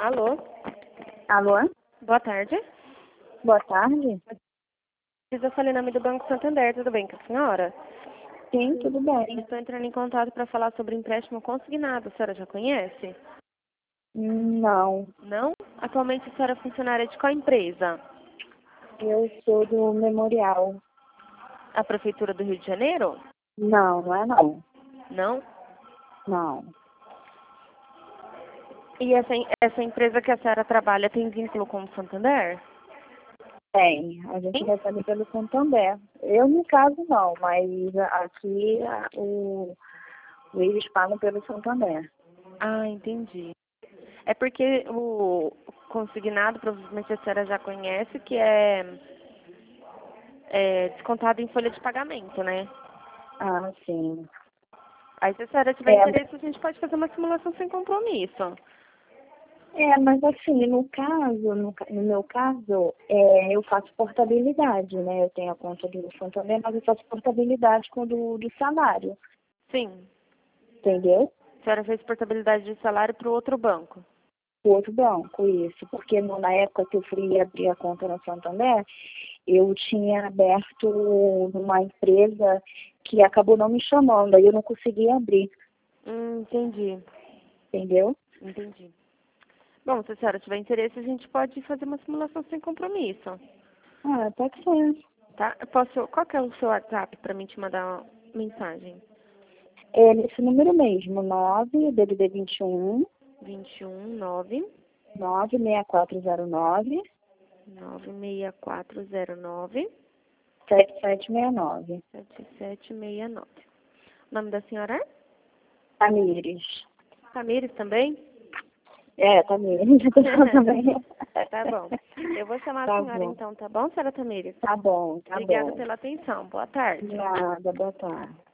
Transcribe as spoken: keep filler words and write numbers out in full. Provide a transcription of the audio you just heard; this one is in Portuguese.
Alô? Alô? Boa tarde. Boa tarde. Eu falei em nome do Banco Santander, tudo bem com a senhora? Sim, tudo bem. Estou entrando em contato para falar sobre empréstimo consignado. A senhora já conhece? Não, Não? Atualmente a senhora é funcionária de qual empresa? eu sou do Memorial. A Prefeitura do Rio de Janeiro? Não, não é não. Não? Não. E essa, essa empresa que a senhora trabalha tem vínculo com o Santander? Tem. A gente Sim? recebe pelo Santander. Eu, no caso, não, mas aqui a- o, eles pagam pelo Santander. Ah, entendi. É porque o consignado, provavelmente a senhora já conhece, que é, é descontado em folha de pagamento, né? Ah, sim. Aí se a senhora tiver É, interesse, a gente pode fazer uma simulação sem compromisso. é, mas assim, no caso, no, ca- no meu caso, é, eu faço portabilidade, né? Eu tenho a conta do Santander, mas eu faço portabilidade com o do, do salário, Sim. entendeu? A senhora fez portabilidade de salário para o outro banco. O outro banco, isso. Porque no- na época que eu fui abrir a conta no Santander, eu tinha aberto numa empresa que acabou não me chamando, aí eu não consegui abrir, Hum, entendi. entendeu? Entendi. Bom, se a senhora tiver interesse, a gente pode fazer uma simulação sem compromisso. Ah, pode ser. Tá? Eu posso. Qual que é o seu WhatsApp para mim te mandar uma mensagem? É nesse número mesmo, nove, D D D vinte e um, vinte e um nove nove seis quatro zero nove, nove seis quatro zero nove sete sete seis nove. sete sete seis nove. O nome da senhora é? Tamires. Tamires também? É, Tamires. também. Tá bom. Eu vou chamar a Tá senhora bom. então, tá bom, senhora Tamires? Tá bom, tá Obrigada bom. pela atenção. Boa tarde. Nada, boa tarde.